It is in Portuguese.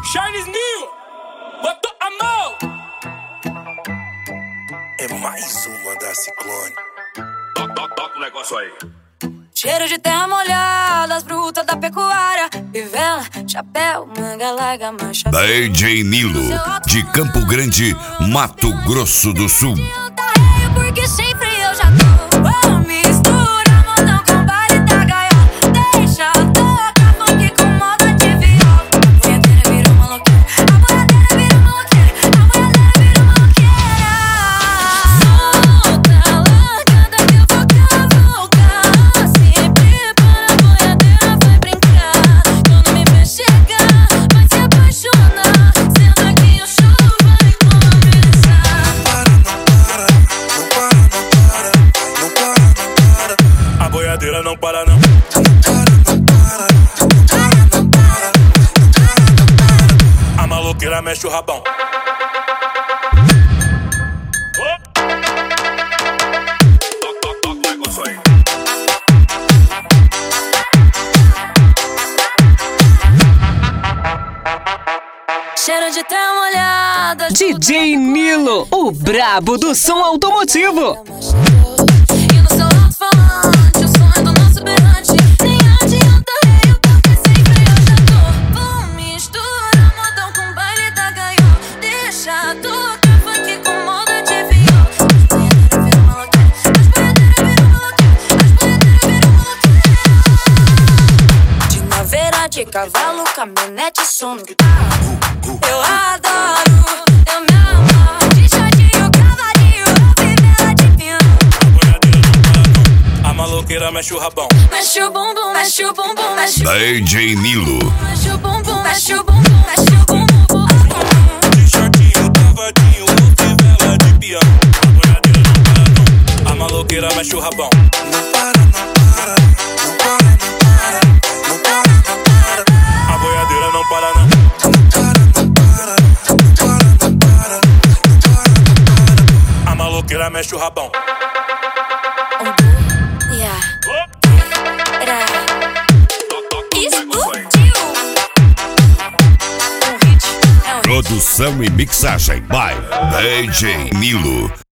Charles Mil, botou a mão. É mais uma da Ciclone. Toca o negócio aí. Cheiro de terra molhada, as brutas da pecuária, fivela, chapéu, manga larga, mancha. DJ Nilo, de Campo Grande, Mato Grosso do Sul. Porque sempre eu já tô. Mistura modão com baile da gaiola. Deixa tocar funk com moda de viola. A boiadeira virou maloqueira. A boiadeira virou maloqueira. A boiadeira virou maloqueira. Solta, largada que eu vou cavalgar. Se prepara, a boiadeira vai brincar. Quando me vê chegar, vai se apaixonar. Senta que o show vai começar. A boiadeira não para não. A maloqueira mexe o rabão. Toca o negócio aí. Cheiro de terra molhada. DJ Nilo, o brabo do som automotivo. E no seu alto-falante, o som é do nosso berrante. Nem adianta eu porque sempre eu já tô. Vou misturar modão com baile da gaiola. Deixa tocar funk com moda de viola. As boiadeiras viram maloqueira. As boiadeiras viram maloqueira. As boiadeiras viram maloqueira. De naveira, de cavalo, caminhonete, sono. Eu adoro, eu me amo. De chatinho, cavalinho, fivela de piano. A maloqueira mexe o rabão. Mexe o bumbum, mexe o bumbum, mexe o bumbum. DJ Nilo, Mexe o bumbum, mexe o bumbum, mexe o bumbum. De shortinho, cavadinho, fivela de piano. A boiadeira não para não. A maloqueira mexe o rabão. Não para, não para, não para, não para, não para, não para. A boiadeira não para não. A maloqueira mexe o rabão. Yeah. Explodiu. Um hit é um hit. produção e mixagem by DJ Nilo.